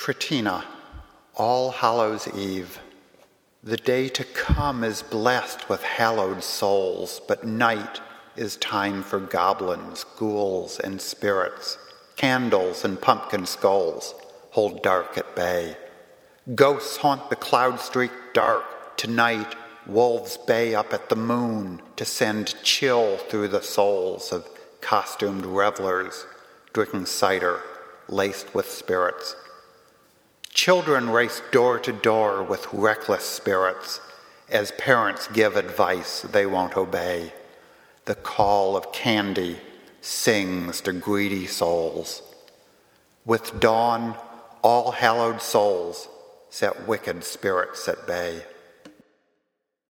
Tretina, All Hallows' Eve. The day to come is blessed with hallowed souls, but night is time for goblins, ghouls, and spirits. Candles and pumpkin skulls hold dark at bay. Ghosts haunt the cloud-streaked dark. Tonight, wolves bay up at the moon to send chill through the souls of costumed revelers drinking cider laced with spirits. Children race door to door with reckless spirits as parents give advice they won't obey. The call of candy sings to greedy souls. With dawn, all hallowed souls set wicked spirits at bay.